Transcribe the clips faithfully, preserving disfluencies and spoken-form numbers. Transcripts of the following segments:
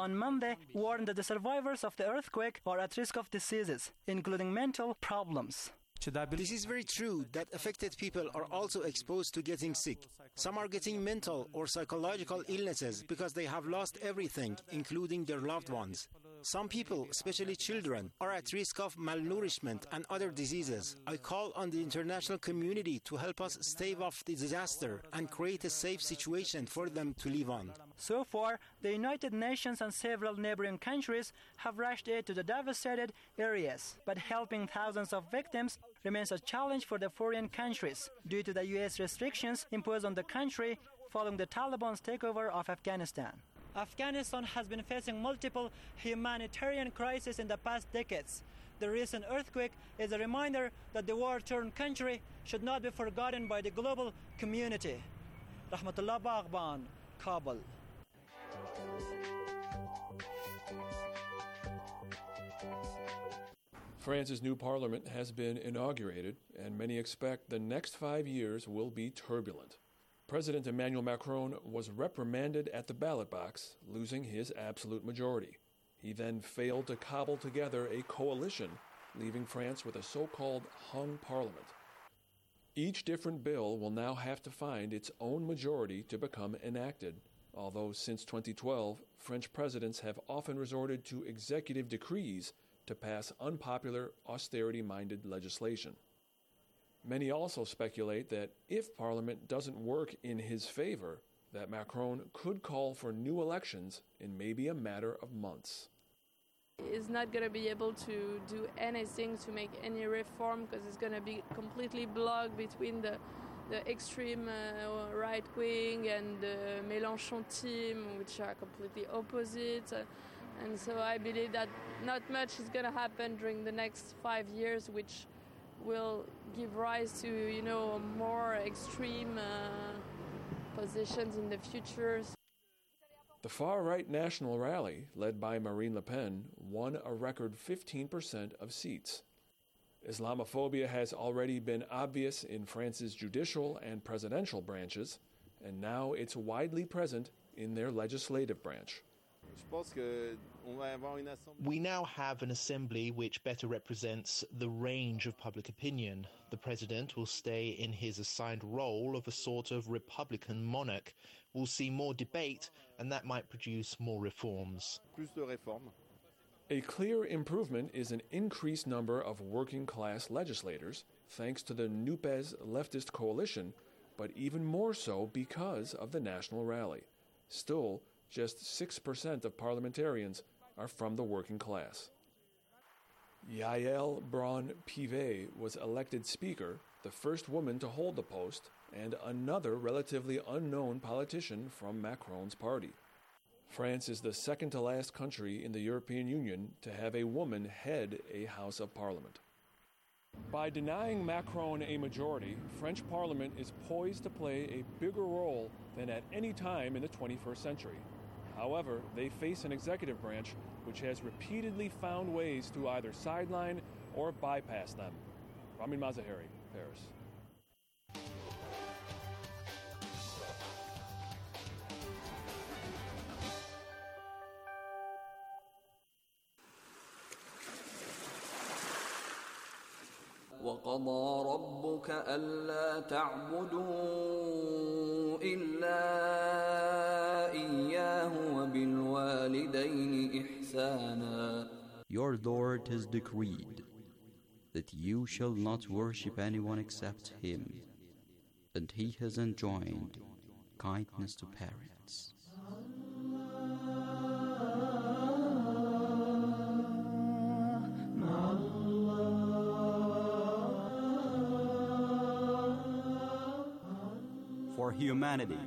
on Monday warned that the survivors of the earthquake are at risk of diseases, including mental problems. This is very true that affected people are also exposed to getting sick. Some are getting mental or psychological illnesses because they have lost everything, including their loved ones. Some people, especially children, are at risk of malnourishment and other diseases. I call on the international community to help us stave off the disaster and create a safe situation for them to live on. So far, the United Nations and several neighboring countries have rushed aid to the devastated areas, but helping thousands of victims remains a challenge for the foreign countries due to the U S restrictions imposed on the country following the Taliban's takeover of Afghanistan. Afghanistan has been facing multiple humanitarian crises in the past decades. The recent earthquake is a reminder that the war-torn country should not be forgotten by the global community. Rahmatullah Baghban, Kabul. France's new parliament has been inaugurated, and many expect the next five years will be turbulent. President Emmanuel Macron was reprimanded at the ballot box, losing his absolute majority. He then failed to cobble together a coalition, leaving France with a so-called hung parliament. Each different bill will now have to find its own majority to become enacted, although since twenty twelve, French presidents have often resorted to executive decrees to pass unpopular, austerity-minded legislation. Many also speculate that if Parliament doesn't work in his favor, that Macron could call for new elections in maybe a matter of months. He's not going to be able to do anything to make any reform because it's going to be completely blocked between the, the extreme uh, right wing and the Mélenchon team, which are completely opposite. Uh, And so I believe that not much is going to happen during the next five years, which will give rise to, you know, more extreme uh, positions in the future. The far-right National Rally, led by Marine Le Pen, won a record fifteen percent of seats. Islamophobia has already been obvious in France's judicial and presidential branches, and now it's widely present in their legislative branch. We now have an assembly which better represents the range of public opinion. The president will stay in his assigned role of a sort of republican monarch. We'll see more debate, and that might produce more reforms. A clear improvement is an increased number of working-class legislators, thanks to the NUPES leftist coalition, but even more so because of the National Rally. Still, just six percent of parliamentarians are from the working class. Yael Braun-Pivet was elected Speaker, the first woman to hold the post, and another relatively unknown politician from Macron's party. France is the second-to-last country in the European Union to have a woman head a House of Parliament. By denying Macron a majority, French Parliament is poised to play a bigger role than at any time in the twenty-first century. However, they face an executive branch which has repeatedly found ways to either sideline or bypass them. Ramin Mazaheri, Paris. وَقَضَى رَبُّكَ أَلَّا تَعْبُدُوا إِلَّا إِيَّاهُ وَبِالْوَالِدَيْنِ إِحْسَانًا. Your Lord has decreed that you shall not worship anyone except Him, and He has enjoined kindness to parents. For humanity.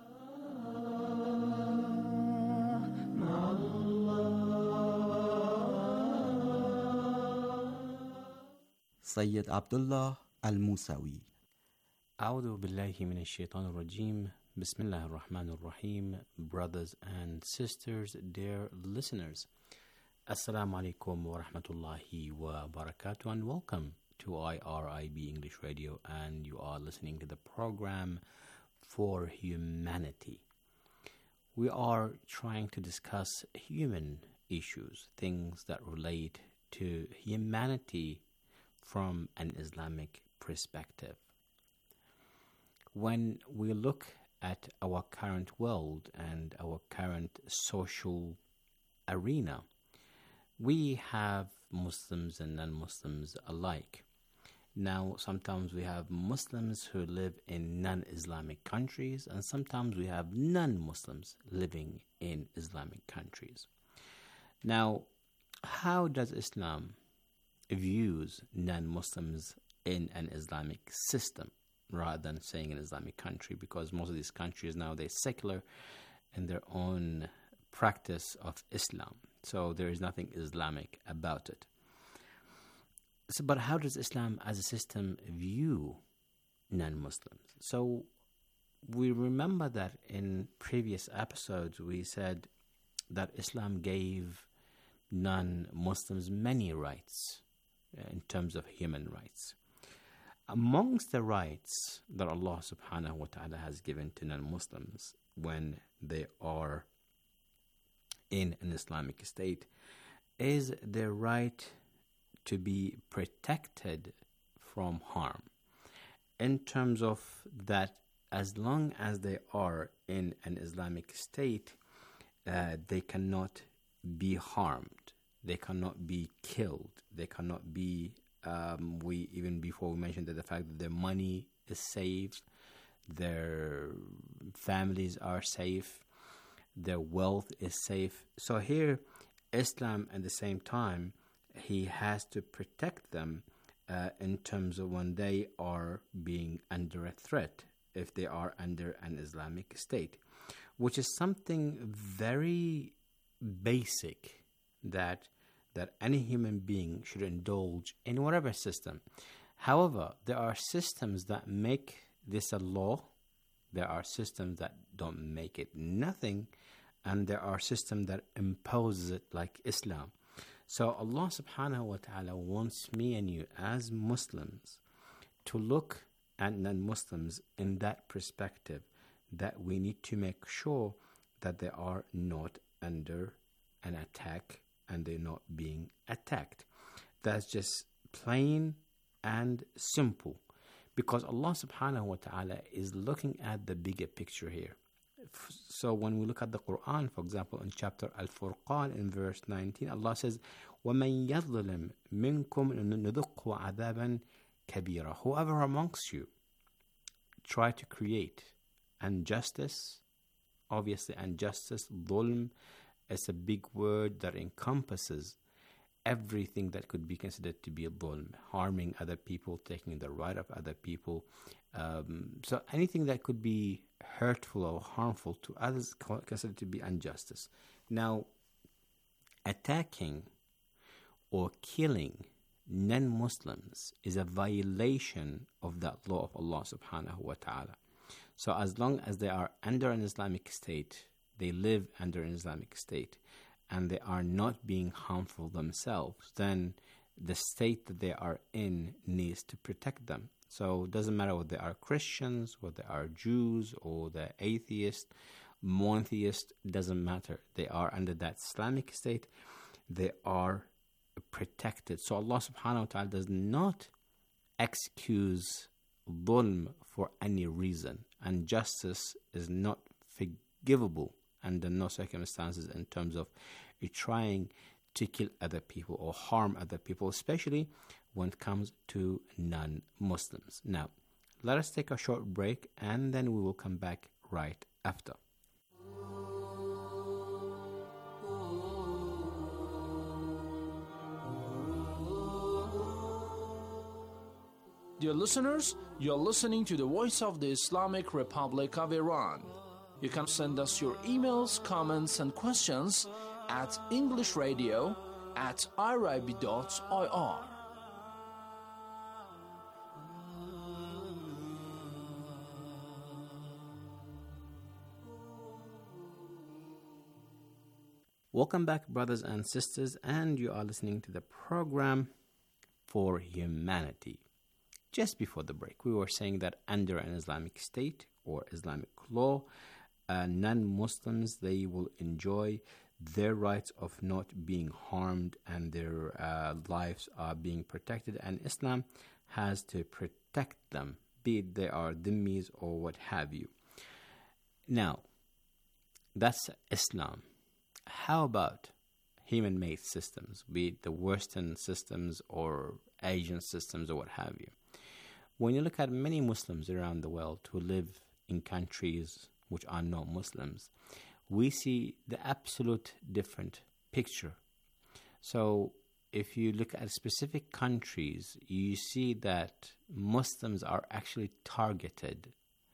Sayyid Abdullah Al-Musawi. A'udhu billahi min ash-shaytan ar-rajim. Bismillah ar-Rahman ar-Rahim. Brothers and sisters, dear listeners, Assalamu alaikum wa rahmatullahi wa barakatuh, and welcome to I R I B English Radio, and you are listening to the program For Humanity. we are trying to discuss human issues, things that relate to humanity from an Islamic perspective. When we look at our current world and our current social arena, we have Muslims and non-Muslims alike. Now, sometimes we have Muslims who live in non-Islamic countries, and sometimes we have non-Muslims living in Islamic countries. Now, how does Islam views non-Muslims in an Islamic system rather than saying an Islamic country? Because most of these countries now, they're secular in their own practice of Islam. So there is nothing Islamic about it. So, but how does Islam as a system view non-Muslims? So we remember that in previous episodes we said that Islam gave non-Muslims many rights uh, in terms of human rights. Amongst the rights that Allah subhanahu wa ta'ala has given to non-Muslims when they are in an Islamic state is their right to be protected from harm, in terms of that as long as they are in an Islamic state, uh, they cannot be harmed, they cannot be killed, they cannot be, um, we even before we mentioned that the fact that their money is safe, their families are safe, their wealth is safe. So here, Islam at the same time, he has to protect them uh, in terms of when they are being under a threat, if they are under an Islamic state, which is something very basic that that any human being should indulge in whatever system. However, there are systems that make this a law, there are systems that don't make it nothing, and there are systems that impose it like Islam. So Allah subhanahu wa ta'ala wants me and you as Muslims to look at non-Muslims in that perspective, that we need to make sure that they are not under an attack and they're not being attacked. That's just plain and simple, because Allah subhanahu wa ta'ala is looking at the bigger picture here. So when we look at the Quran, for example, in chapter Al-Furqan in verse nineteen, Allah says, وَمَنْ يَظْلِمْ مِنْكُمْ نُذُقْهُ عَذَابًا كَبِيرًا. Whoever amongst you try to create injustice, obviously injustice, dhulm, is a big word that encompasses everything that could be considered to be a dhulm, harming other people, taking the right of other people. Um, so anything that could be hurtful or harmful to others considered to be injustice. Now, attacking or killing non-Muslims is a violation of that law of Allah subhanahu wa ta'ala. So as long as they are under an Islamic state, they live under an Islamic state, and they are not being harmful themselves, then the state that they are in needs to protect them. So it doesn't matter whether they are Christians, whether they are Jews, or they're atheists, monotheists, doesn't matter. They are under that Islamic state. They are protected. So Allah subhanahu wa ta'ala does not excuse dhulm for any reason. And justice is not forgivable under no circumstances in terms of trying to kill other people or harm other people, especially when it comes to non-Muslims. Now, let us take a short break and then we will come back right after. Dear listeners, you're listening to the Voice of the Islamic Republic of Iran. You can send us your emails, comments, and questions at englishradio at irib dot I R. Welcome back, brothers and sisters, and you are listening to the program For Humanity. Just before the break, we were saying that under an Islamic state or Islamic law, uh, non-Muslims, they will enjoy their rights of not being harmed, and their uh, lives are being protected, and Islam has to protect them, be it they are dhimmis or what have you. Now, that's Islam. How about human-made systems, be it the Western systems or Asian systems or what have you? When you look at many Muslims around the world who live in countries which are not Muslims, we see the absolute different picture. So if you look at specific countries, you see that Muslims are actually targeted.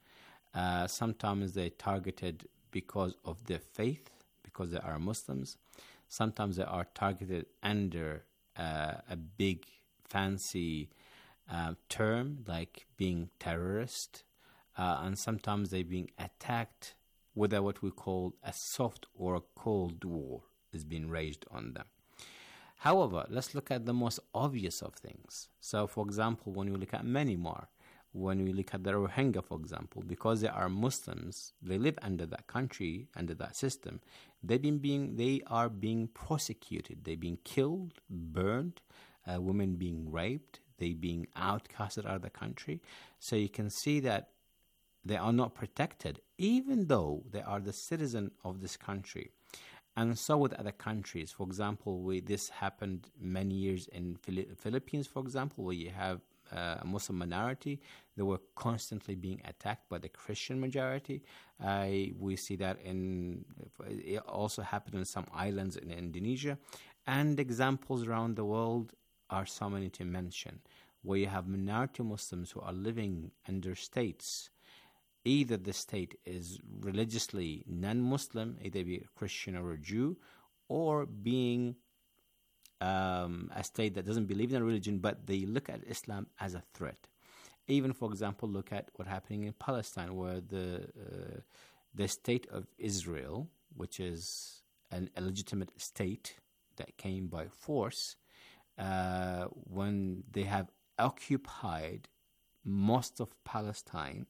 Uh, sometimes they're targeted because of their faith, because they are Muslims. Sometimes they are targeted under uh, a big fancy uh, term like being terrorist, uh, and sometimes they're being attacked with a, what we call a soft or a cold war is being raged on them. However, let's look at the most obvious of things. So, for example, when you look at Myanmar, when we look at the Rohingya, for example, because they are Muslims, they live under that country, under that system, they've been being, they are being prosecuted. They're being killed, burned, uh, women being raped, they being outcasted out of the country. So you can see that they are not protected, even though they are the citizen of this country. And so with other countries. For example, we, this happened many years in Phili- Philippines, for example, where you have uh, a Muslim minority. They were constantly being attacked by the Christian majority. Uh, we see that in, it also happened in some islands in Indonesia. And examples around the world are so many to mention, where you have minority Muslims who are living under states. Either the state is religiously non-Muslim, either be a Christian or a Jew, or being um, a state that doesn't believe in a religion, but they look at Islam as a threat. Even, for example, look at what's happening in Palestine, where the uh, the state of Israel, which is an illegitimate state that came by force, uh, when they have occupied most of Palestine,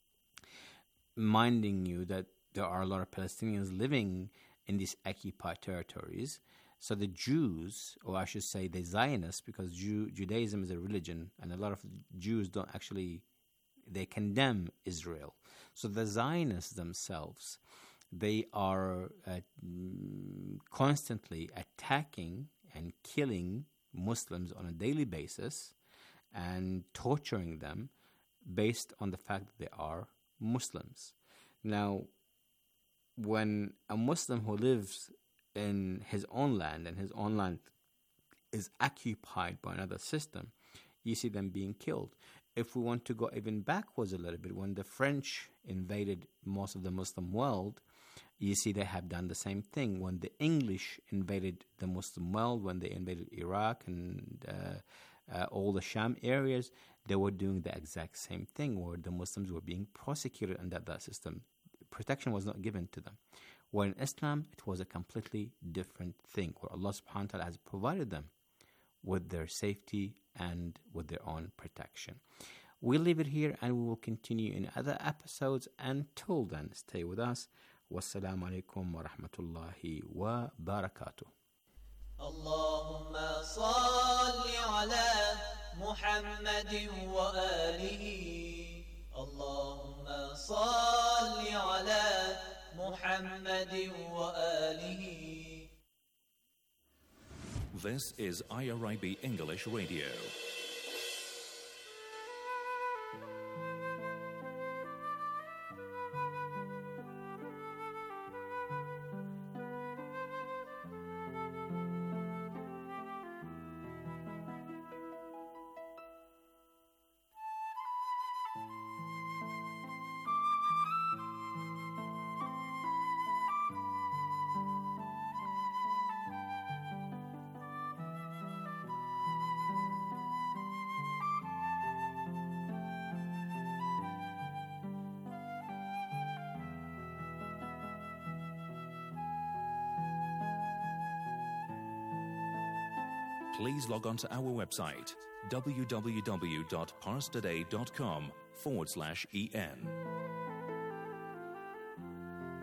reminding you that there are a lot of Palestinians living in these occupied territories. So the Jews, or I should say the Zionists, because Jew, Judaism is a religion, and a lot of Jews don't actually, they condemn Israel. So the Zionists themselves, they are uh, constantly attacking and killing Muslims on a daily basis and torturing them based on the fact that they are Muslims. Now, when a Muslim who lives in his own land and his own land is occupied by another system, you see them being killed. If we want to go even backwards a little bit, when the French invaded most of the Muslim world, you see they have done the same thing. When the English invaded the Muslim world, when they invaded Iraq and uh, Uh, all the Sham areas, they were doing the exact same thing, where the Muslims were being prosecuted under that system. Protection was not given to them. Where in Islam, it was a completely different thing, where Allah subhanahu wa ta'ala has provided them with their safety and with their own protection. We'll leave it here, and we will continue in other episodes. Until then, stay with us. Wassalamu alaikum wa rahmatullahi wa barakatuh. اللهم صل على محمد وآله اللهم صل على محمد وآله. This is I R I B English Radio. Please log on to our website, www.parstoday.com forward slash en.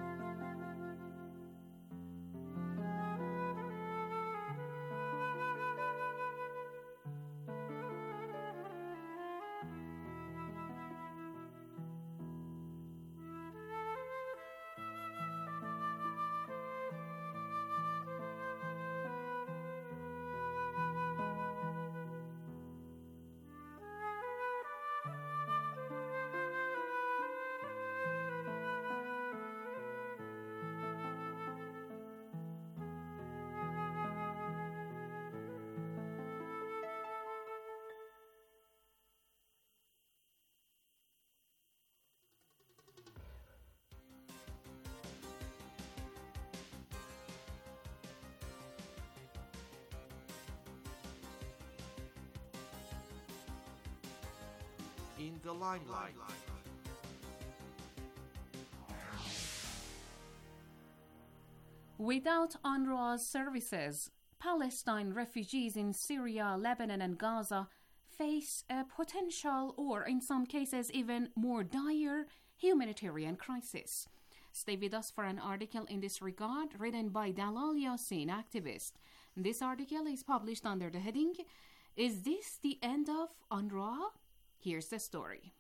in the limelight. Without UNRWA's services, Palestine refugees in Syria, Lebanon, and Gaza face a potential, or in some cases even more dire, humanitarian crisis. Stay with us for an article in this regard written by Dalal Yassin, activist. This article is published under the heading, "Is this the end of UNRWA?" Here's the story.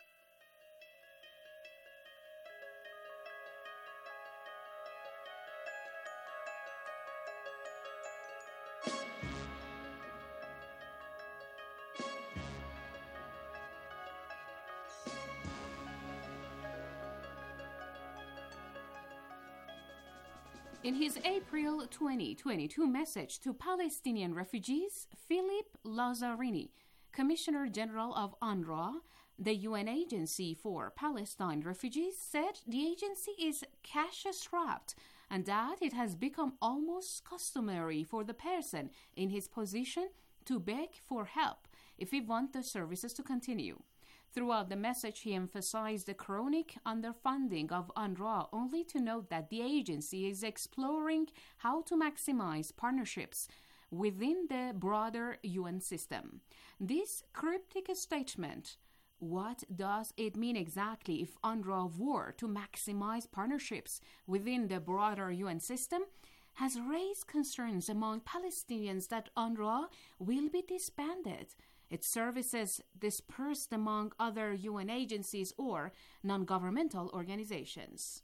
In his April twenty twenty-two message to Palestinian refugees, Philippe Lazzarini, Commissioner General of UNRWA, the U N Agency for Palestine Refugees, said the agency is cash-strapped and that it has become almost customary for the person in his position to beg for help if he wants the services to continue. Throughout the message, he emphasized the chronic underfunding of UNRWA, only to note that the agency is exploring how to maximize partnerships within the broader U N system. This cryptic statement, what does it mean exactly if UNRWA were to maximize partnerships within the broader U N system, has raised concerns among Palestinians that UNRWA will be disbanded, its services dispersed among other U N agencies or non-governmental organizations.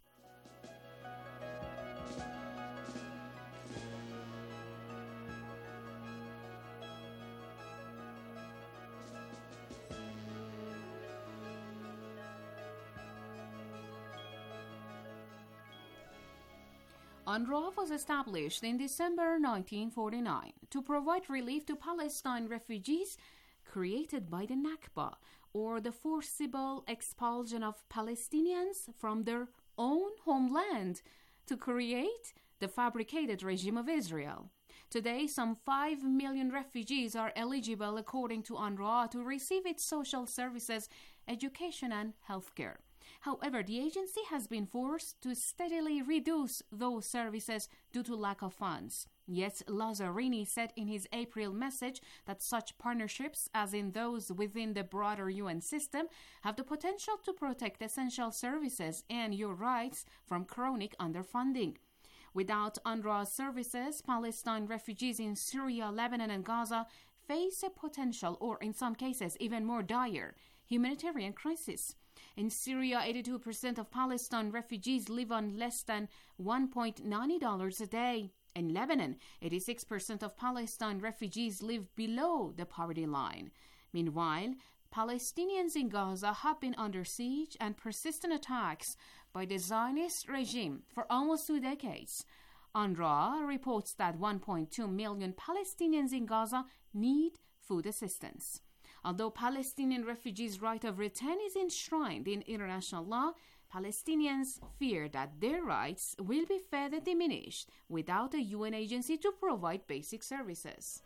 UNRWA was established in December nineteen forty-nine to provide relief to Palestine refugees created by the Nakba, or the forcible expulsion of Palestinians from their own homeland to create the fabricated regime of Israel. Today, some five million refugees are eligible, according to UNRWA, to receive its social services, education, and healthcare. However, the agency has been forced to steadily reduce those services due to lack of funds. Yet, Lazzarini said in his April message that such partnerships, as in those within the broader U N system, have the potential to protect essential services and your rights from chronic underfunding. Without UNRWA services, Palestine refugees in Syria, Lebanon, and Gaza face a potential, or in some cases even more dire, humanitarian crisis. In Syria, eighty-two percent of Palestine refugees live on less than one point nine zero dollars a day. In Lebanon, eighty-six percent of Palestine refugees live below the poverty line. Meanwhile, Palestinians in Gaza have been under siege and persistent attacks by the Zionist regime for almost two decades. UNRWA reports that one point two million Palestinians in Gaza need food assistance. Although Palestinian refugees' right of return is enshrined in international law, Palestinians fear that their rights will be further diminished without a U N agency to provide basic services.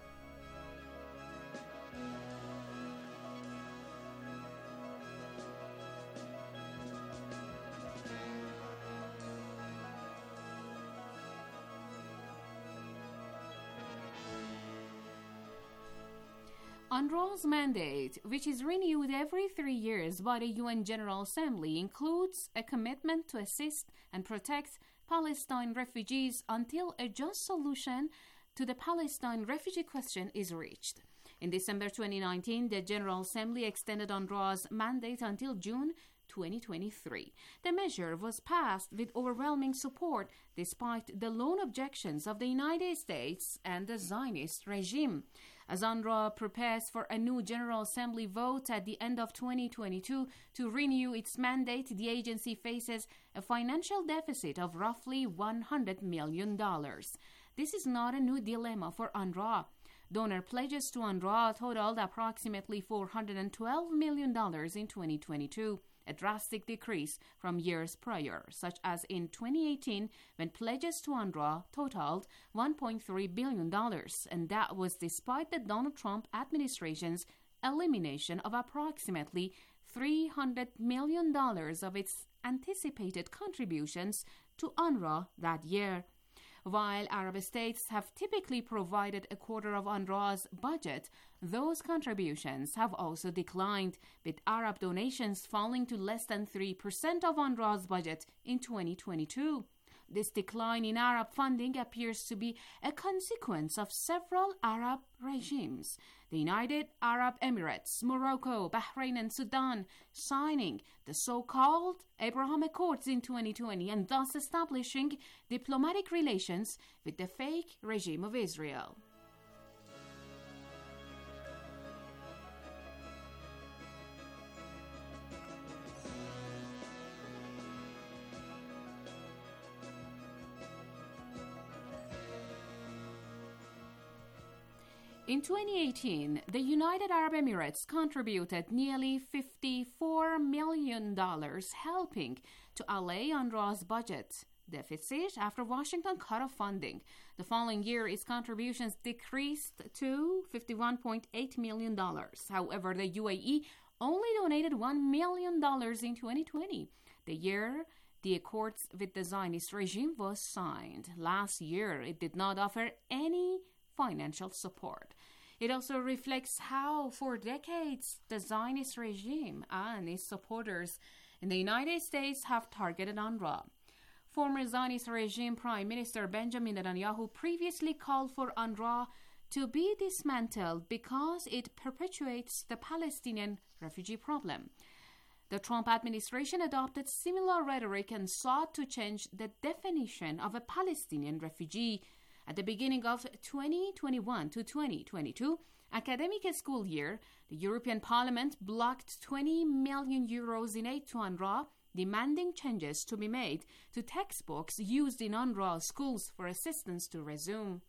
UNRWA's mandate, which is renewed every three years by the U N General Assembly, includes a commitment to assist and protect Palestine refugees until a just solution to the Palestine refugee question is reached. In December twenty nineteen, the General Assembly extended UNRWA's mandate until June twenty twenty-three. The measure was passed with overwhelming support despite the lone objections of the United States and the Zionist regime. As UNRWA prepares for a new General Assembly vote at the end of twenty twenty-two to renew its mandate, the agency faces a financial deficit of roughly one hundred million dollars. This is not a new dilemma for UNRWA. Donor pledges to UNRWA totaled approximately four hundred twelve million dollars in twenty twenty-two, a drastic decrease from years prior, such as in twenty eighteen, when pledges to UNRWA totaled one point three billion dollars, and that was despite the Donald Trump administration's elimination of approximately three hundred million dollars of its anticipated contributions to UNRWA that year. While Arab states have typically provided a quarter of UNRWA's budget, those contributions have also declined, with Arab donations falling to less than three percent of UNRWA's budget in twenty twenty-two. This decline in Arab funding appears to be a consequence of several Arab regimes, the United Arab Emirates, Morocco, Bahrain, and Sudan, signing the so-called Abraham Accords in twenty twenty and thus establishing diplomatic relations with the fake regime of Israel. In twenty eighteen, the United Arab Emirates contributed nearly fifty-four million dollars, helping to allay UNRWA's budget deficit after Washington cut off funding. The following year, its contributions decreased to fifty-one point eight million dollars. However, the U A E only donated one million dollars in twenty twenty, the year the accords with the Zionist regime was signed. Last year, it did not offer any financial support. It also reflects how, for decades, the Zionist regime and its supporters in the United States have targeted UNRWA. Former Zionist regime Prime Minister Benjamin Netanyahu previously called for UNRWA to be dismantled because it perpetuates the Palestinian refugee problem. The Trump administration adopted similar rhetoric and sought to change the definition of a Palestinian refugee. At the beginning of twenty twenty-one to twenty twenty-two academic school year, the European Parliament blocked twenty million euros in aid to UNRWA, demanding changes to be made to textbooks used in UNRWA schools for assistance to resume.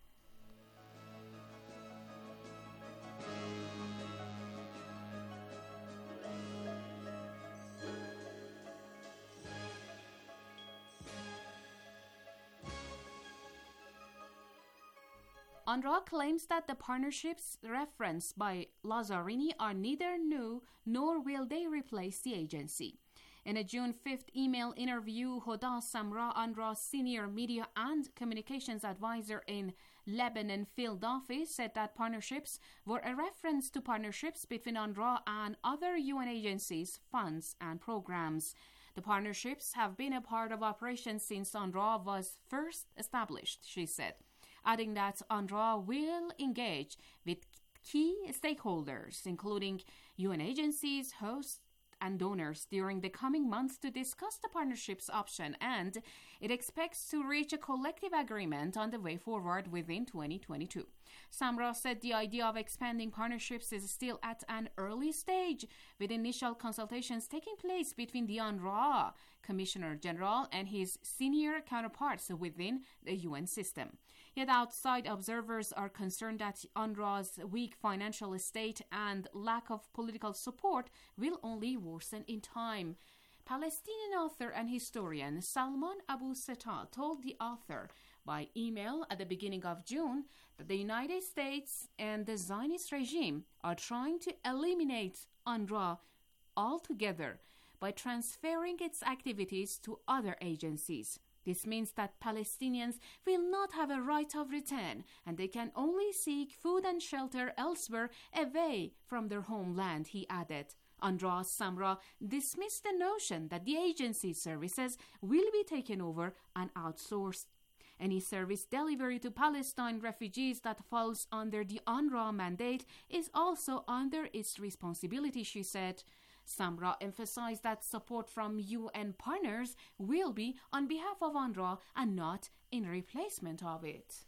UNRWA claims that the partnerships referenced by Lazzarini are neither new nor will they replace the agency. In a June fifth email interview, Hoda Samra, UNRWA's senior media and communications advisor in Lebanon field office, said that partnerships were a reference to partnerships between UNRWA and other U N agencies, funds, and programs. The partnerships have been a part of operations since UNRWA was first established, she said, adding that UNRWA will engage with key stakeholders, including U N agencies, hosts, and donors during the coming months to discuss the partnership's option, and it expects to reach a collective agreement on the way forward within twenty twenty-two. Samra said the idea of expanding partnerships is still at an early stage, with initial consultations taking place between the UNRWA Commissioner General and his senior counterparts within the U N system. Yet outside observers are concerned that UNRWA's weak financial state and lack of political support will only worsen in time. Palestinian author and historian Salman Abu Seta told the author by email at the beginning of June that the United States and the Zionist regime are trying to eliminate UNRWA altogether by transferring its activities to other agencies. This means that Palestinians will not have a right of return, and they can only seek food and shelter elsewhere away from their homeland, he added. UNRWA Samra dismissed the notion that the agency's services will be taken over and outsourced. Any service delivery to Palestine refugees that falls under the UNRWA mandate is also under its responsibility, she said. Samra emphasized that support from U N partners will be on behalf of UNRWA and not in replacement of it.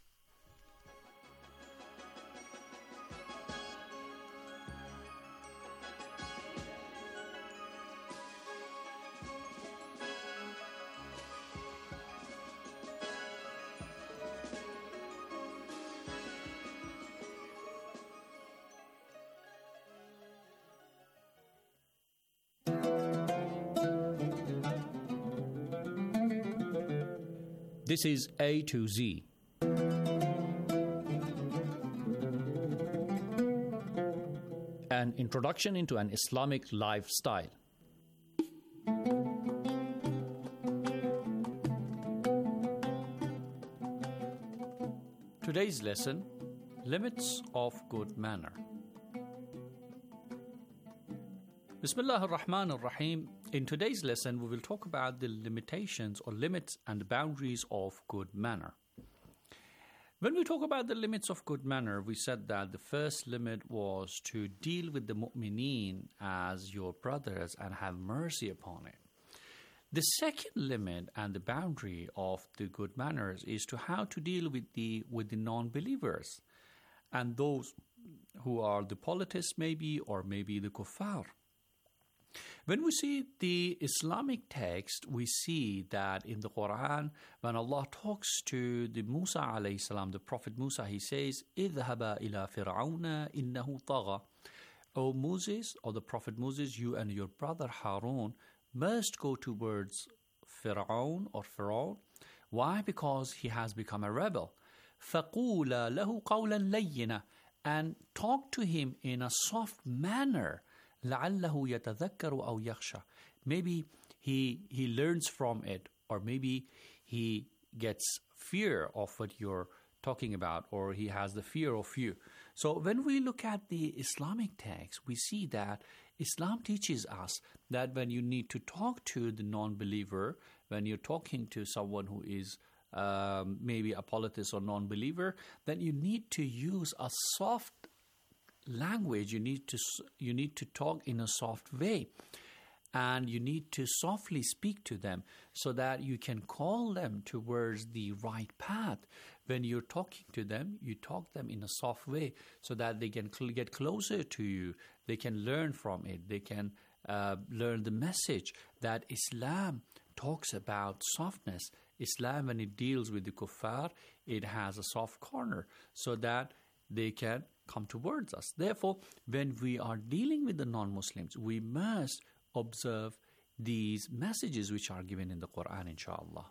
This is A to Z. an introduction into an Islamic lifestyle. Today's lesson, limits of good manner. Bismillah ar-Rahman ar-Rahim. In today's lesson, we will talk about the limitations or limits and boundaries of good manner. When we talk about the limits of good manner, we said that the first limit was to deal with the mu'mineen as your brothers and have mercy upon it. The second limit and the boundary of the good manners is to how to deal with the with the non-believers and those who are the polytheists maybe, or maybe the kuffar. When we see the Islamic text, we see that in the Quran, when Allah talks to the Musa alayhi salam, the Prophet Musa, he says, اذهبا إلى فرعون إنه طغى. O Moses, or the Prophet Moses, you and your brother Harun must go towards Fir'aun or Pharaoh. Why? Because he has become a rebel. فَقُولَا لَهُ قَوْلًا لَيِّنًا, and talk to him in a soft manner. لَعَلَّهُ يَتَذَكَّرُ أَوْ يَخْشَى. Maybe he he learns from it, or maybe he gets fear of what you're talking about, or he has the fear of you. So when we look at the Islamic text, we see that Islam teaches us that when you need to talk to the non-believer, when you're talking to someone who is um, maybe a polytheist or non-believer, then you need to use a soft language. You need to you need to talk in a soft way, and you need to softly speak to them so that you can call them towards the right path. When you're talking to them, you talk them in a soft way so that they can cl- get closer to you. They can learn from it. They can uh, learn the message that Islam talks about softness. Islam, when it deals with the kuffar, it has a soft corner so that they can come towards us. Therefore, when we are dealing with the non-Muslims, we must observe these messages which are given in the Quran, inshallah.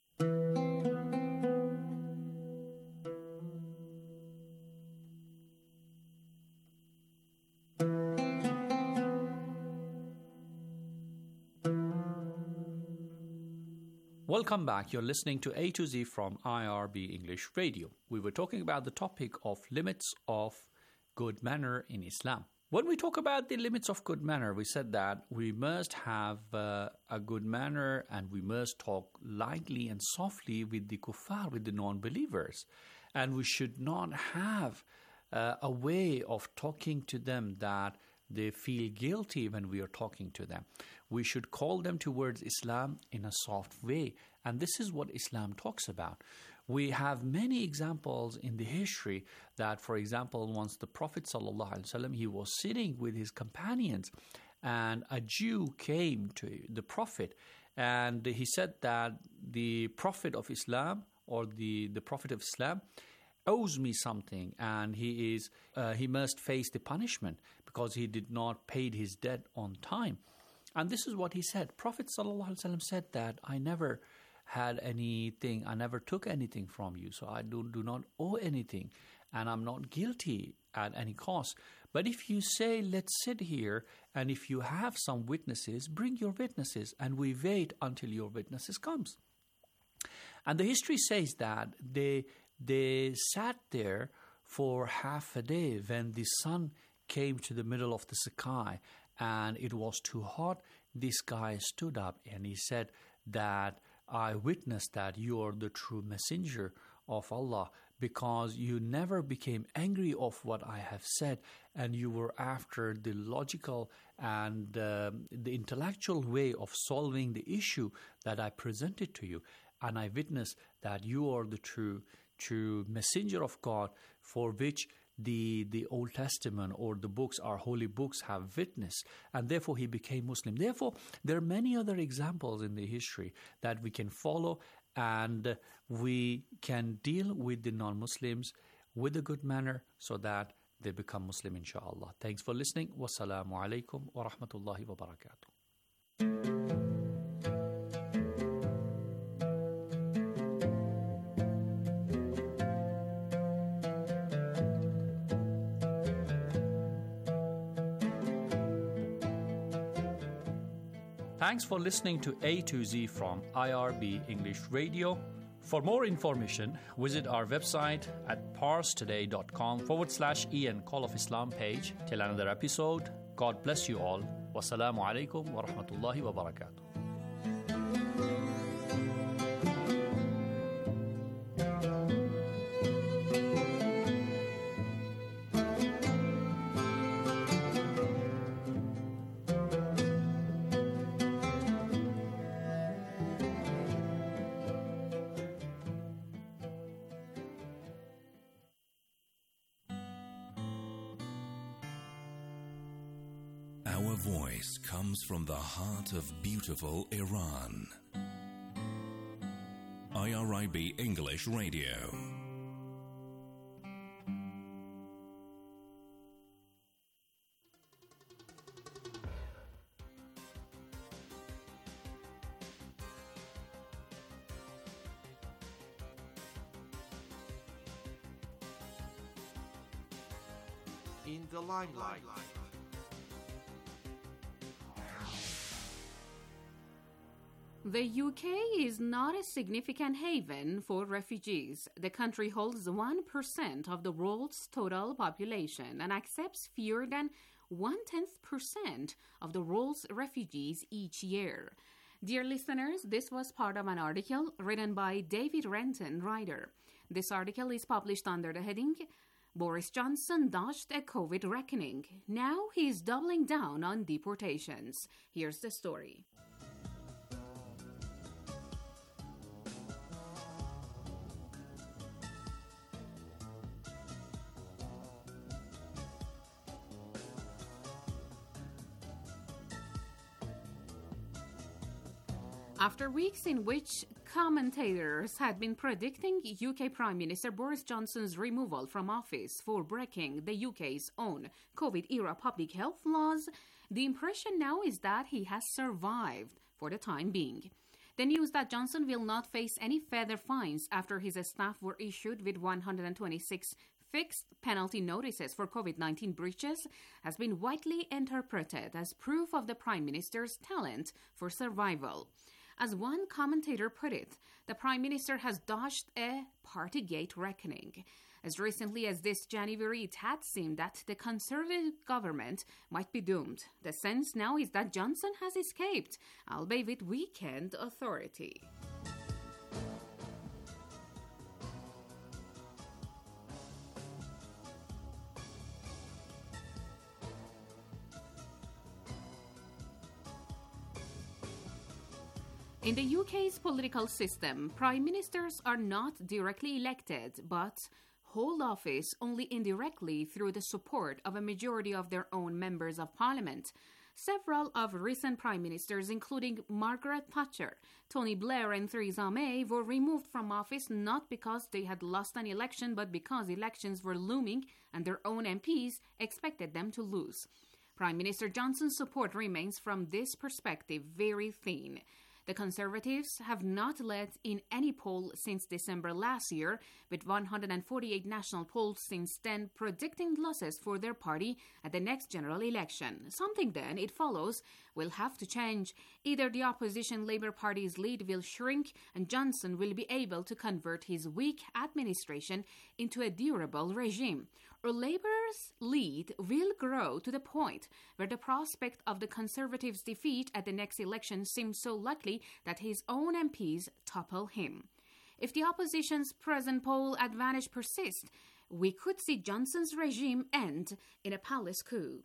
Welcome back. You're listening to A to Z from I R B English Radio. We were talking about the topic of limits of good manner in Islam. When we talk about the limits of good manner, we said that we must have uh, a good manner and we must talk lightly and softly with the kuffar, with the non-believers. And we should not have uh, a way of talking to them that they feel guilty when we are talking to them. We should call them towards Islam in a soft way. And this is what Islam talks about. We have many examples in the history that, for example, once the Prophet ﷺ, he was sitting with his companions and a Jew came to the Prophet and he said that the Prophet of Islam or the, the Prophet of Islam owes me something and he is uh, he must face the punishment because he did not pay his debt on time. And this is what he said. Prophet ﷺ said that I never had anything, I never took anything from you, so I do, do not owe anything, and I'm not guilty at any cost. But if you say, let's sit here, and if you have some witnesses, bring your witnesses, and we wait until your witnesses comes. And the history says that they they sat there for half a day when the sun came to the middle of the sky, and it was too hot. This guy stood up and he said that I witnessed that you are the true messenger of Allah because you never became angry of what I have said and you were after the logical and uh, the intellectual way of solving the issue that I presented to you. And I witnessed that you are the true, true messenger of God for which the the Old Testament or the books, our holy books, have witnessed, and therefore he became Muslim. Therefore, there are many other examples in the history that we can follow, and we can deal with the non-Muslims with a good manner so that they become Muslim, inshallah. Thanks for listening. Wassalamu alaikum wa rahmatullahi wa barakatuh. Thanks for listening to A to Z from I R B English Radio. For more information, visit our website at parstoday.com forward slash Ian Call of Islam page. Till another episode, God bless you all. Wassalamu alaikum wa rahmatullahi wa barakatuh. Our voice comes from the heart of beautiful Iran. I R I B English Radio. In the limelight. The U K is not a significant haven for refugees. The country holds one percent of the world's total population and accepts fewer than one-tenth percent of the world's refugees each year. Dear listeners, this was part of an article written by David Renton, writer. This article is published under the heading, Boris Johnson dodged a COVID reckoning. Now he's doubling down on deportations. Here's the story. After weeks in which commentators had been predicting U K Prime Minister Boris Johnson's removal from office for breaking the U K's own COVID-era public health laws, the impression now is that he has survived for the time being. The news that Johnson will not face any further fines after his staff were issued with one hundred twenty-six fixed penalty notices for COVID nineteen breaches has been widely interpreted as proof of the Prime Minister's talent for survival. As one commentator put it, the Prime Minister has dodged a Partygate reckoning. As recently as this January, it had seemed that the Conservative government might be doomed. The sense now is that Johnson has escaped, albeit with weakened authority. In the U K's political system, prime ministers are not directly elected, but hold office only indirectly through the support of a majority of their own members of parliament. Several of recent prime ministers, including Margaret Thatcher, Tony Blair, and Theresa May, were removed from office not because they had lost an election, but because elections were looming and their own M Ps expected them to lose. Prime Minister Johnson's support remains, from this perspective, very thin. The Conservatives have not led in any poll since December last year, with one hundred forty-eight national polls since then predicting losses for their party at the next general election. Something then, it follows, will have to change. Either the opposition Labour Party's lead will shrink and Johnson will be able to convert his weak administration into a durable regime, or Labour's lead will grow to the point where the prospect of the Conservatives' defeat at the next election seems so likely that his own M Ps topple him. If the opposition's present poll advantage persists, we could see Johnson's regime end in a palace coup.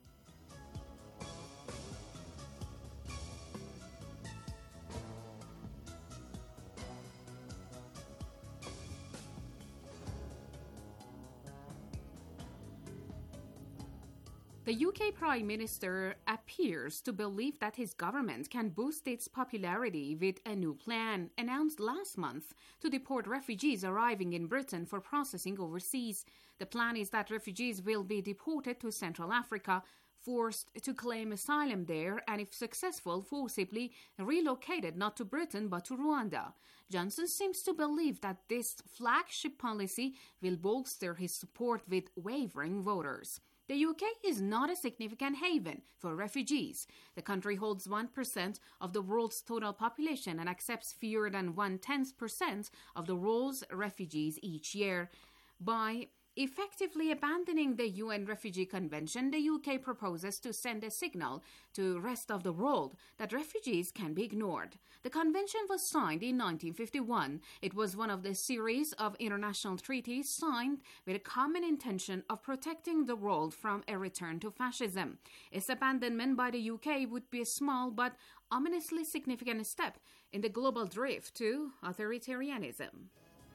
The U K Prime Minister appears to believe that his government can boost its popularity with a new plan announced last month to deport refugees arriving in Britain for processing overseas. The plan is that refugees will be deported to Central Africa, forced to claim asylum there, and if successful, forcibly relocated not to Britain but to Rwanda. Johnson seems to believe that this flagship policy will bolster his support with wavering voters. The U K is not a significant haven for refugees. The country holds one percent of the world's total population and accepts fewer than one-tenth percent of the world's refugees each year. By effectively abandoning the U N Refugee Convention, the U K proposes to send a signal to the rest of the world that refugees can be ignored. The convention was signed in nineteen fifty-one. It was one of the series of international treaties signed with a common intention of protecting the world from a return to fascism. Its abandonment by the U K would be a small but ominously significant step in the global drift to authoritarianism.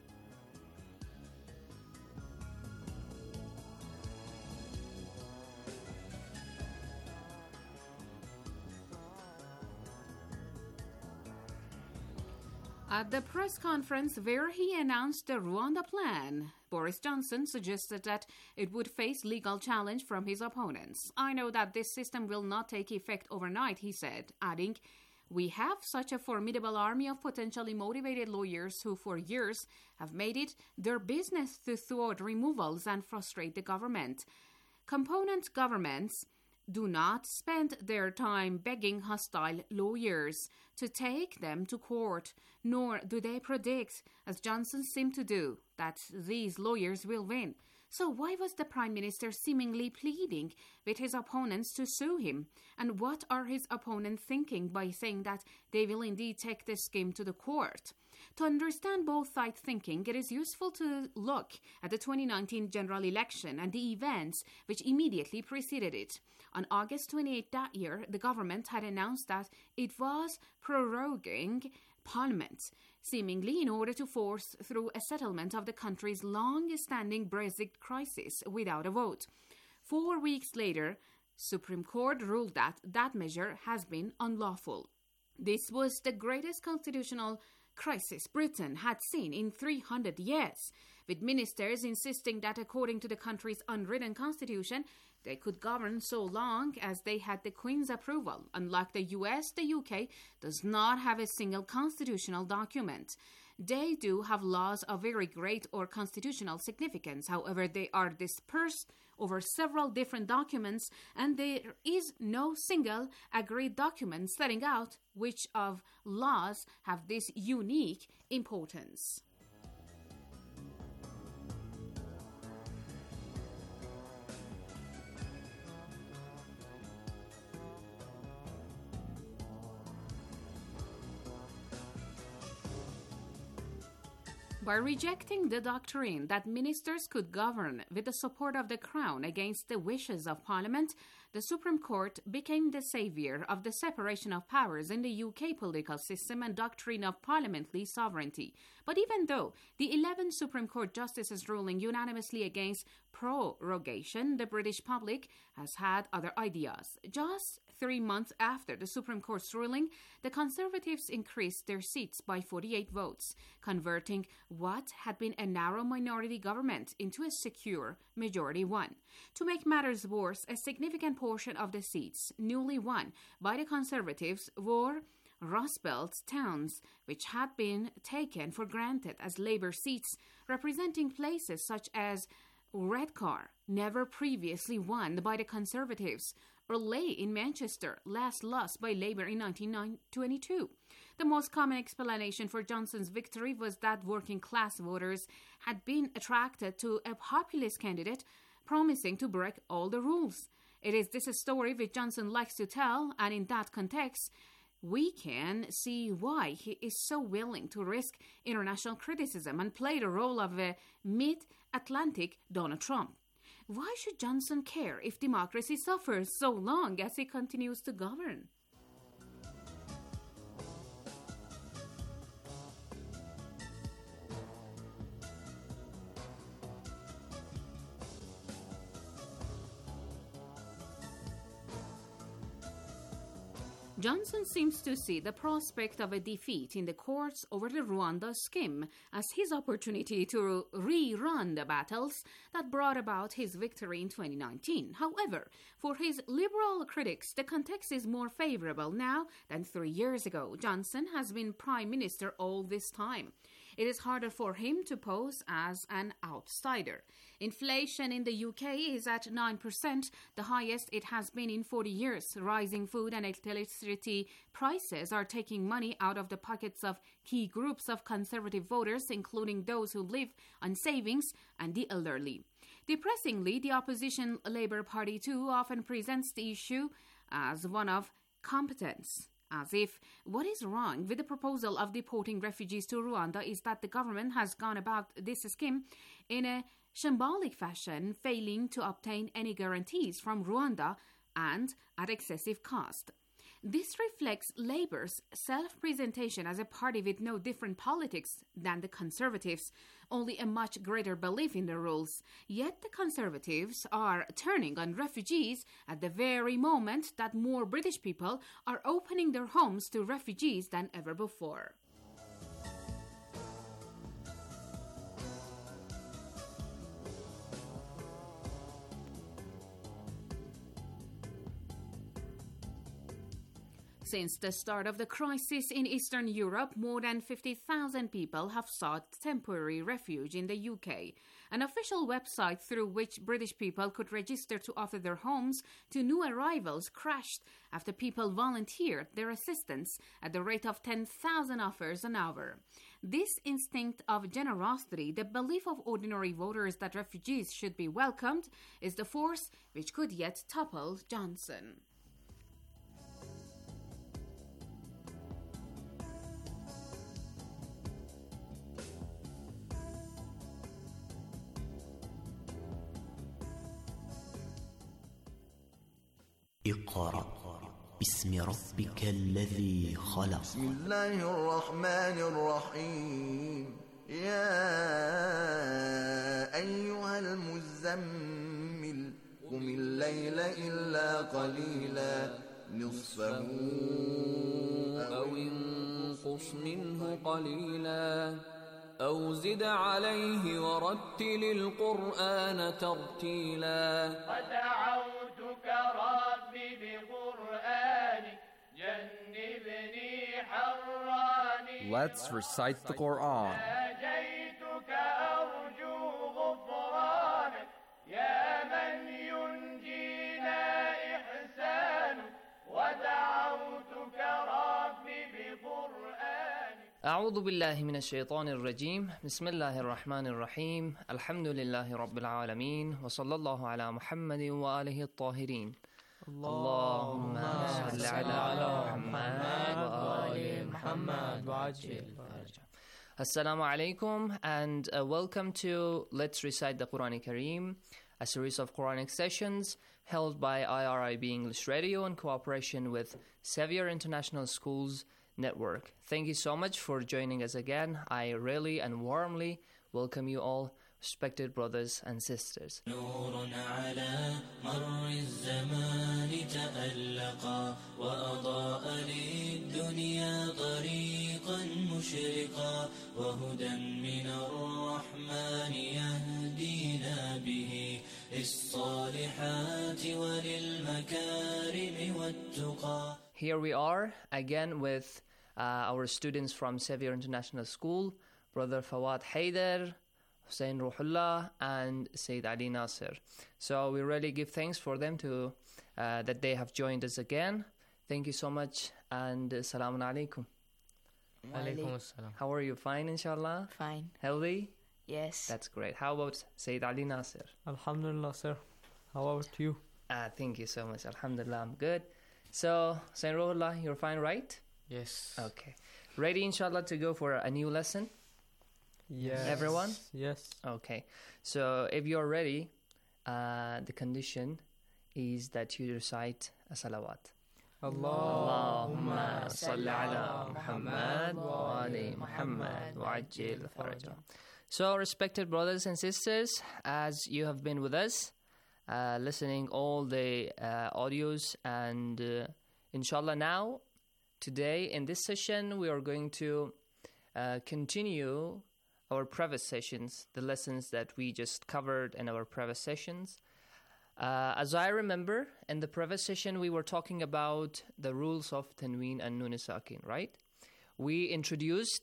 At the press conference where he announced the Rwanda plan, Boris Johnson suggested that it would face legal challenge from his opponents. "I know that this system will not take effect overnight," he said, adding, "We have such a formidable army of potentially motivated lawyers who for years have made it their business to thwart removals and frustrate the government. Component governments do not spend their time begging hostile lawyers to take them to court, nor do they predict, as Johnson seemed to do, that these lawyers will win. So why was the Prime Minister seemingly pleading with his opponents to sue him? And what are his opponents thinking by saying that they will indeed take this scheme to the court? To understand both sides' thinking, it is useful to look at the twenty nineteen general election and the events which immediately preceded it. On August twenty-eighth that year, the government had announced that it was proroguing Parliament, seemingly in order to force through a settlement of the country's long-standing Brexit crisis without a vote. Four weeks later, Supreme Court ruled that that measure has been unlawful. This was the greatest constitutional crisis Britain had seen in three hundred years, with ministers insisting that according to the country's unwritten constitution, they could govern so long as they had the Queen's approval. Unlike the U S, the U K does not have a single constitutional document. They do have laws of very great or constitutional significance. However, they are dispersed over several different documents, and there is no single agreed document setting out which of laws have this unique importance. By rejecting the doctrine that ministers could govern with the support of the Crown against the wishes of Parliament, the Supreme Court became the savior of the separation of powers in the U K political system and doctrine of parliamentary sovereignty. But even though the eleven Supreme Court justices ruling unanimously against prorogation, the British public has had other ideas. Just three months after the Supreme Court's ruling, the Conservatives increased their seats by forty-eight votes, converting what had been a narrow minority government into a secure majority one. To make matters worse, a significant portion of the seats newly won by the Conservatives were Rust Belt towns, which had been taken for granted as Labour seats, representing places such as Redcar, never previously won by the Conservatives, or Leigh in Manchester, last lost by Labour in nineteen twenty-two. The most common explanation for Johnson's victory was that working-class voters had been attracted to a populist candidate promising to break all the rules. It is this story which Johnson likes to tell, and in that context, we can see why he is so willing to risk international criticism and play the role of a mid-Atlantic Donald Trump. Why should Johnson care if democracy suffers so long as he continues to govern? Johnson seems to see the prospect of a defeat in the courts over the Rwanda scheme as his opportunity to rerun the battles that brought about his victory in twenty nineteen. However, for his liberal critics, the context is more favorable now than three years ago. Johnson has been Prime Minister all this time. It is harder for him to pose as an outsider. Inflation in the U K is at nine percent, the highest it has been in forty years. Rising food and electricity prices are taking money out of the pockets of key groups of conservative voters, including those who live on savings and the elderly. Depressingly, the opposition Labour Party too often presents the issue as one of competence, as if what is wrong with the proposal of deporting refugees to Rwanda is that the government has gone about this scheme in a shambolic fashion, failing to obtain any guarantees from Rwanda and at excessive cost. This reflects Labour's self-presentation as a party with no different politics than the Conservatives, only a much greater belief in the rules. Yet the Conservatives are turning on refugees at the very moment that more British people are opening their homes to refugees than ever before. Since the start of the crisis in Eastern Europe, more than fifty thousand people have sought temporary refuge in the U K. An official website through which British people could register to offer their homes to new arrivals crashed after people volunteered their assistance at the rate of ten thousand offers an hour. This instinct of generosity, the belief of ordinary voters that refugees should be welcomed, is the force which could yet topple Johnson. اقرأ باسم ربك الذي خلق. بسم الله الرحمن الرحيم. يا أيها المزمل قم الليل إلا قليلا نصفه أو انقص منه قليلا أو زد عليه ورتل القرآن ترتيلا. ودعوتك ربي بقرآنك جنبني حراني. Let's recite the Quran. ناجيتك أرجو غفرانك يا من ينجينا إحسانك. ودعوتك ربي بقرآنك. أعوذ بالله من الشيطان الرجيم. بسم الله الرحمن الرحيم. الحمد لله رب العالمين وصلى الله على محمد وآله الطاهرين. اللهم صل على محمد وآل محمد وعجل فرجه. Assalamu alaikum and uh, welcome to Let's Recite the Quran Kareem, a series of Quranic sessions held by I R I B English Radio in cooperation with Xavier International Schools Network. Thank you so much for joining us again. I really and warmly welcome you all, respected brothers and sisters. نور على مر الزمان تألقا وأضاء للدنيا طريقا مشرقا وهدى من الرحمن يهدينا به للصالحات وللمكارم والتقى. Here we are again with uh, our students from Xavier International School, Brother Fawad Haider, Hussein Ruhullah, and Sayyid Ali Nasir. So we really give thanks for them to uh, that they have joined us again. Thank you so much, and uh, Assalamu alaikum. Alaikum assalam. How are you? Fine, inshallah? Fine. Healthy? Yes. That's great. How about Sayyid Ali Nasir? Alhamdulillah, sir. How about you? Ah, thank you so much. Alhamdulillah, I'm good. So, Sayyid Ruhullah, you're fine, right? Yes. Okay. Ready, inshallah, to go for a new lesson? Yes. Everyone? Yes. Okay. So, if you're ready, uh, the condition is that you recite a salawat. Allahumma salli ala Muhammad wa ali Muhammad wa ajil farajah. So, respected brothers and sisters, as you have been with us, uh, listening all the uh, audios, and uh, inshallah now, today in this session, we are going to uh, continue our previous sessions, the lessons that we just covered in our previous sessions. Uh, as I remember, in the previous session, we were talking about the rules of Tanween and Nun Sakin, right? We introduced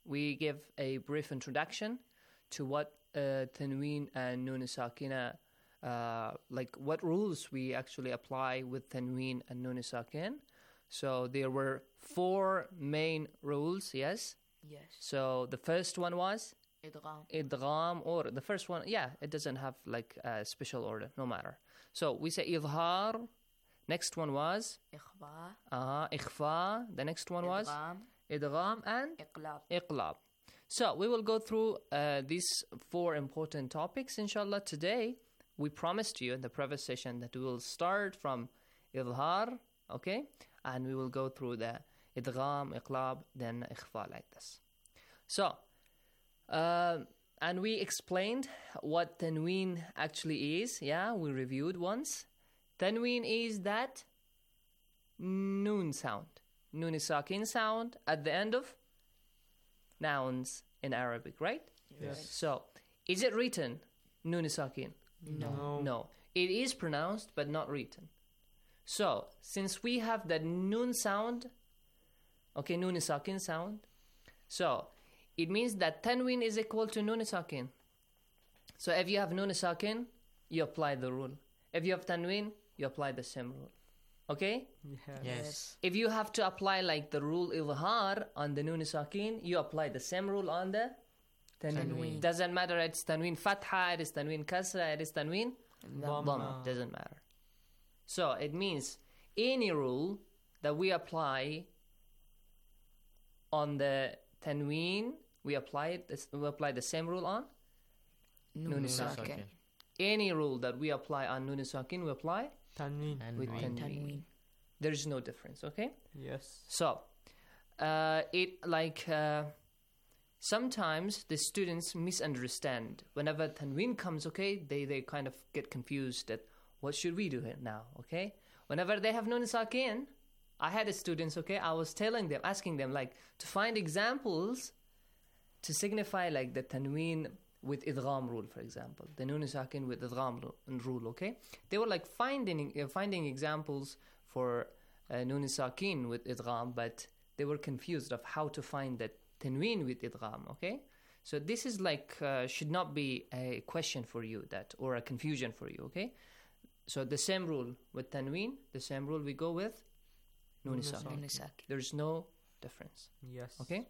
we give a brief introduction to what uh, tanween and nun sakina, uh, like what rules we actually apply with tanween and nun sakin. So there were four main rules, yes? Yes. So the first one was? Idgham. Idgham, or the first one, yeah, it doesn't have like a special order, no matter. So we say idhar. Next one was? Ikhfa. Uh-huh, ikhfa. The next one was? Idgham. Idgham and? Iqlab. Iqlab. So we will go through uh, these four important topics, inshallah. Today, we promised you in the previous session that we will start from idhar, okay? And we will go through the idgham, iqlab, then ikhfa, like this. So, uh, and we explained what tanween actually is. Yeah, we reviewed once. Tanween is that noon sound. Noon sakin sound at the end of nouns in Arabic, right? Yes. So, is it written, noon sakin? No. No. It is pronounced, but not written. So, since we have the noon sound, okay, noon sakin sound, so it means that tanween is equal to noon sakin. So, if you have noon sakin, you apply the rule. If you have tanween, you apply the same rule. Okay? Yes. Yes. If you have to apply like the rule idhar on the noon sakin, you apply the same rule on the tanween. Tanween. Doesn't matter, it's tanween fatha, it is tanween kasra, it is tanween Dhamma. dhamma. Doesn't matter. So it means any rule that we apply on the tanween, we apply it. We apply the same rule on Noon noon sakin. sakin. Any rule that we apply on noon sakin, we apply Tanween. with Tanween. tanween. There is no difference. Okay. Yes. So, uh, it like uh, sometimes the students misunderstand whenever tanween comes. Okay, they they kind of get confused that what should we do here now. Okay, whenever they have nun sakin, I had students. Okay, I was telling them, asking them like to find examples to signify like the tanween with idgham rule, for example, the nun sakin with idgham rule. Okay, they were like finding uh, finding examples for uh, nun sakin with idgham, but they were confused of how to find the tanween with idgham. Okay, so this is like uh, should not be a question for you that or a confusion for you. Okay, so the same rule with tanween, the same rule we go with nun sakin. There's no difference. Yes. Okay.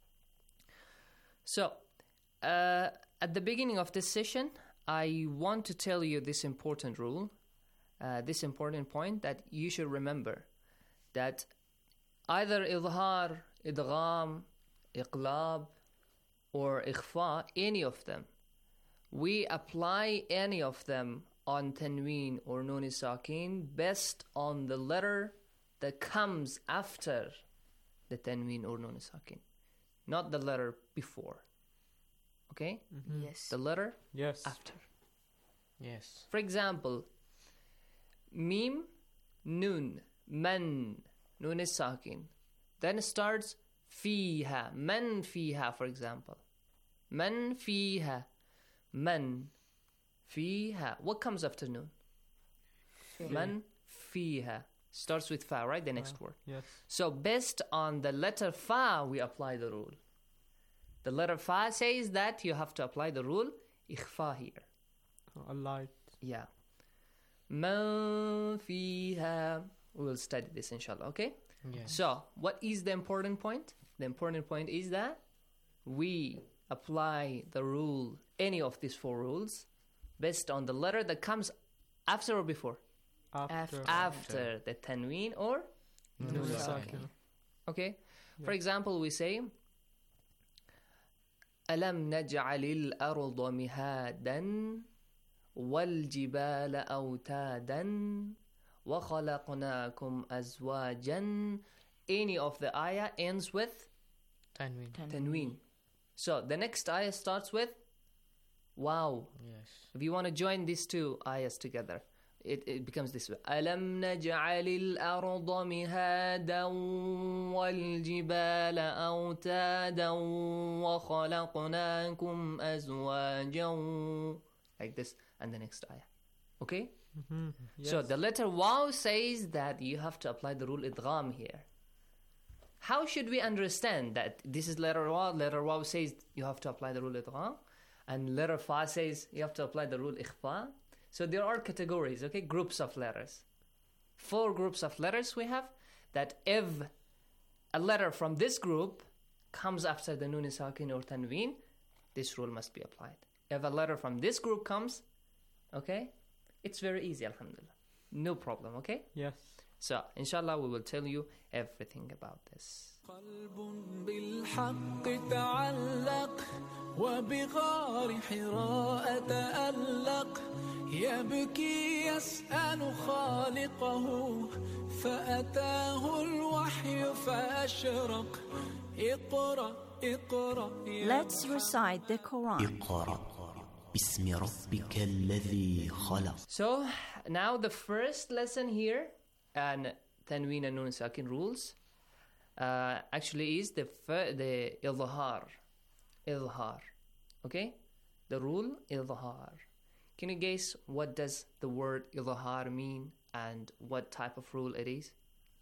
So, uh, at the beginning of this session, I want to tell you this important rule, uh, this important point that you should remember, that either idhar, idgham, iqlab, or ikhfa, any of them, we apply any of them on tanween or nun sakin based on the letter that comes after the tanween or nun sakin, not the letter before. Okay? Mm-hmm. Yes. The letter yes. after. Yes. For example, mim, nun, man, nun is sakin. Then starts fiha, man fiha, for example. Man fiha, man fiha. What comes after nun? Fi. Man fiha. Starts with fa, right? The next Fa. word. Yes. So based on the letter fa, we apply the rule. The letter fa says that you have to apply the rule ikhfa here. A light. Yeah. Man fiha. We will study this inshallah, okay? Yes. So, what is the important point? The important point is that we apply the rule, any of these four rules, based on the letter that comes after or before? After. After the tanween or Nun sakin. Okay? Yeah. For example, we say ألم نجعل الأرض مهادا والجبال أوتادا وخلقناكم أزواجا. Any of the ayah ends with Tanween. tanween. So the next ayah starts with wow. Yes. If you want to join these two ayahs together, it, it becomes this way. ألم نجعل الأرض مهادا والجبال أوتادا وخلقناكم أزواجا. Like this, and the next ayah. Okay? Mm-hmm. Yes. So the letter waw says that you have to apply the rule idgham here. how should we understand that this is letter Waw? Letter Waw says you have to apply the rule idgham, and letter Fa says you have to apply the rule ikhfa. So there are categories, okay, groups of letters. Four groups of letters we have, that if a letter from this group comes after the nun sakin or tanween, this rule must be applied. If a letter from this group comes, okay, it's very easy, alhamdulillah. No problem, okay? Yes. So, inshallah, we will tell you everything about this. قلب بالحق تعلق وبغار حراء تألق يبكي يسأل خالقه فأتاه الوحي فأشرق اقرأ اقرأ. Let's recite the Quran. اقرأ باسم ربك الذي خلق. So, now the first lesson here, and tanween and nun sakin rules, uh, actually is the fir- the idhar. Idhar. Okay? The rule idhar. Can you guess what does the word idhar mean and what type of rule it is?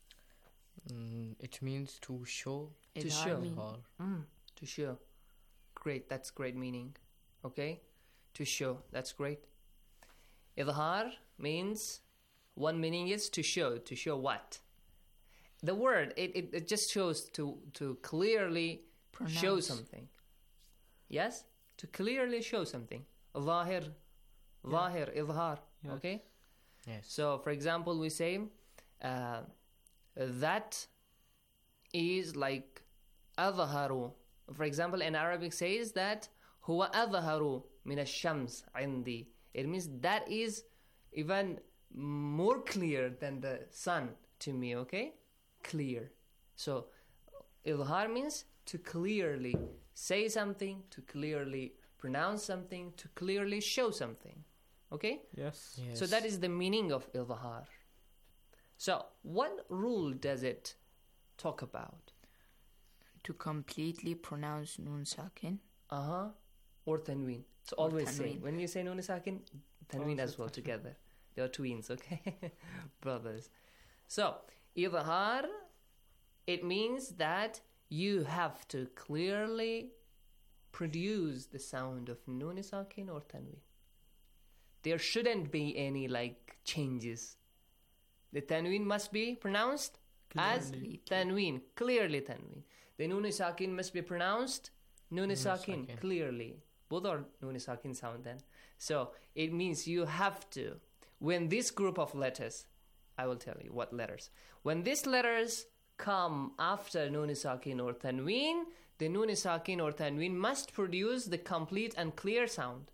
Mm, it means to show. To show. Mm, to show. Great, that's great meaning. Okay? To show, that's great. Idhar means, one meaning is to show. To show what? The word, it, it, it just shows to, to clearly Pronounce. show something. Yes? To clearly show something. Zahir, zahir, idhar. Yes. Okay? Yes. So, for example, we say, uh, that is like adharu. For example, in Arabic says that huwa adharu min ash-shams indi. It means that is even more clear than the sun to me, okay? Clear. So, idhar means to clearly say something, to clearly pronounce something, to clearly show something. Okay? Yes. Yes. So that is the meaning of idhar. So, what rule does it talk about? To completely pronounce nun sakin. Uh-huh. Or tanween. It's Or always tanween. same. When you say nun sakin, tanween Also as well tanween. together. They are twins, okay? Brothers. So, idhar, it means that you have to clearly produce the sound of nun sakin or tanween. There shouldn't be any like changes. The tanween must be pronounced as Clearly. tanween, clearly tanween. The nun sakin must be pronounced nun sakin, sakin. clearly. Both are nun sakin sound then. So it means you have to, when this group of letters, I will tell you what letters. When these letters come after nun sakin or tanween, the nun sakin or tanween must produce the complete and clear sound.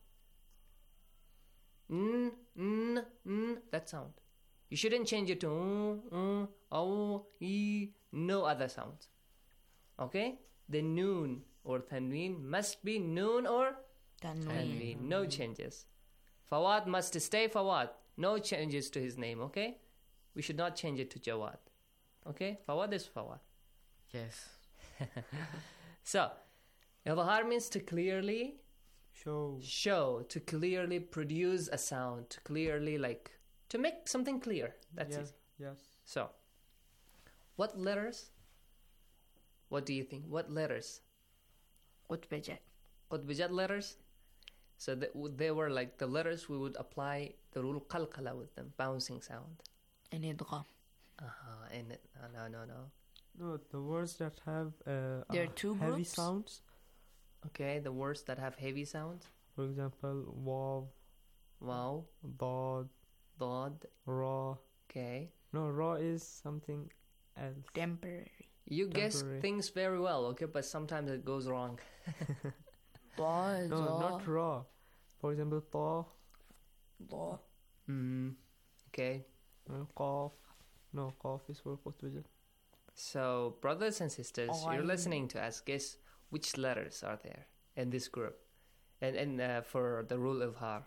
N, n, n, that sound. You shouldn't change it to mm, mm, oh, e, no other sounds. Okay? The noon or tanween must be noon or Tanween. tanween. No changes. Fawad must stay Fawad. No changes to his name, okay? We should not change it to Jawad. Okay? Fawad is Fawad. Yes. So, idhar means to clearly Show. show, to clearly produce a sound, to clearly like, to make something clear. That's yes. it. Yes. So, what letters? What do you think? What letters? Qutbijat. Qutbijat letters? So th- they were like the letters we would apply the rule qalqala with them, bouncing sound. And idgham. Uh-huh. And it, uh, no, no, no. No, the words that have uh, There are uh, two heavy groups? sounds. Okay, the words that have heavy sounds. For example, waw, Wow, dad, dad. ra. Okay. No, ra is something else. Temporary. You guess Temporary. things very well, okay, but sometimes it goes wrong. Da is No, ra. not ra. For example, ta, Da. Mm-hmm. Okay. uh, qaf. No, qaf is for qutbijat. So, brothers and sisters, you're Ayn. listening to us. Guess which letters are there in this group, and and uh, for the rule of har.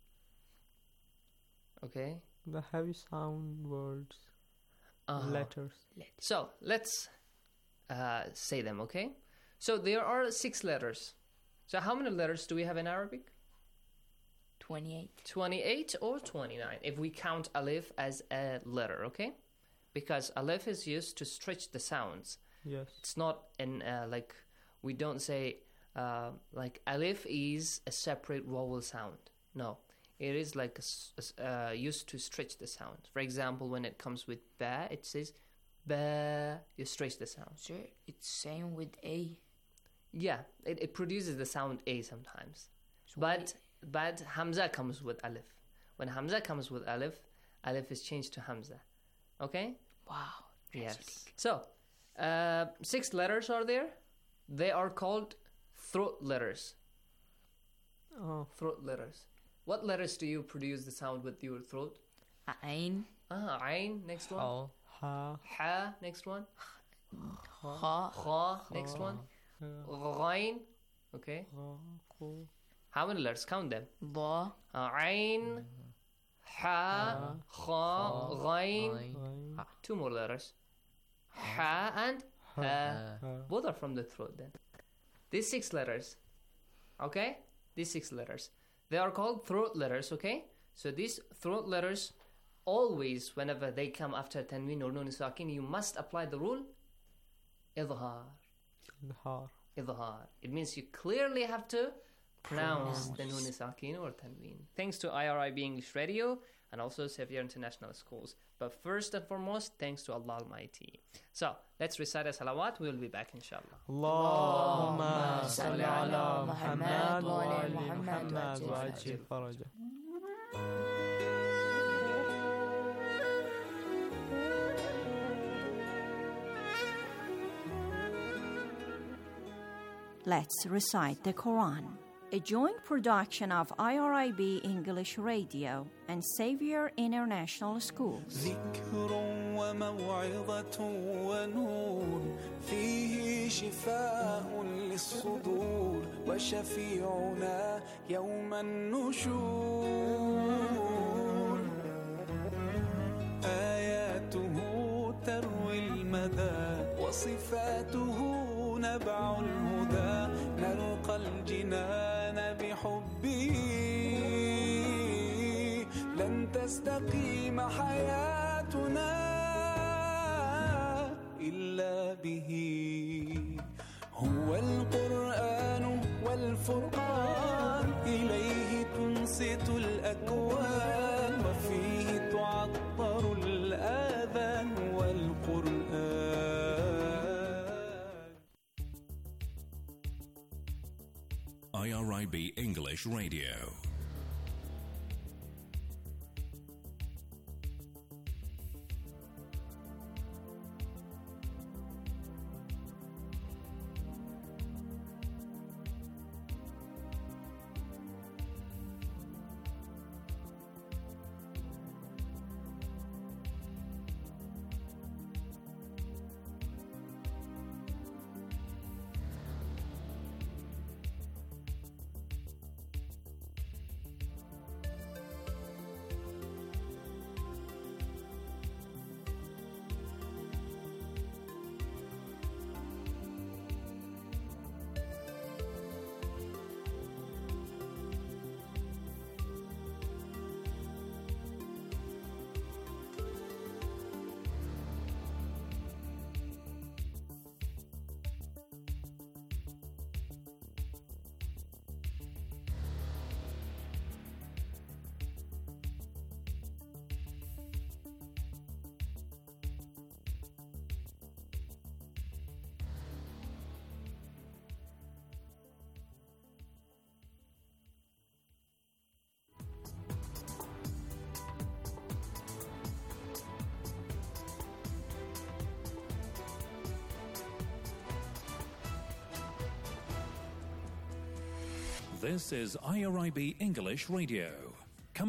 Okay. The heavy sound words, Uh-huh. letters. So let's uh, say them. Okay. So there are six letters. So how many letters do we have in Arabic? Twenty-eight. Twenty-eight or twenty-nine, if we count alif as a letter. Okay. Because alif is used to stretch the sounds. Yes. It's not in uh, like we don't say uh, like alif is a separate vowel sound. No, it is like a s- a s- uh, used to stretch the sound. For example, when it comes with ba, it says ba. You stretch the sound. Sir, it's same with A. Yeah, it, it produces the sound a sometimes, but but hamza comes with alif. When hamza comes with alif, alif is changed to hamza. Okay. Wow. Yes. So, uh, six letters are there. They are called throat letters. Oh. Throat letters. What letters do you produce the sound with your throat? Ain. Ah, ain. Next one. Ha. Ha. Next one. Ha. Kha. Next one. Ghain. Okay. How many letters? Count them. Ba. Ain. Ha. Kha. Ghain. Two more letters. Ha and ha. Both are from the throat then. These six letters. Okay? These six letters. They are called throat letters, okay? So these throat letters, always whenever they come after tanween or nun sakin, you must apply the rule idhar. Idhar. Idhar. It means you clearly have to pronounce the nun sakin or tanween. Thanks to I R I B English Radio and also Xavier International Schools. But first and foremost, thanks to Allah Almighty. So, let's recite a salawat. We'll be back, inshallah. Allahumma salli ala Muhammad wa ali Muhammad wa ajil faraja. Let's recite the Quran. A joint production of I R I B English Radio and Xavier International Schools. ذكر وموعظة ونور فيه شفاء للصدور وشفيعنا يوم النشور آياته تروي المدى وصفاته نبع الهدى نلقى الجنان بحبه لن تستقيم حياتنا إلا به هو القرآن والفرقان إليه تنصت الأكوان وفيه تعطر الآذان والقرآن. I R I B English Radio. This is I R I B English Radio.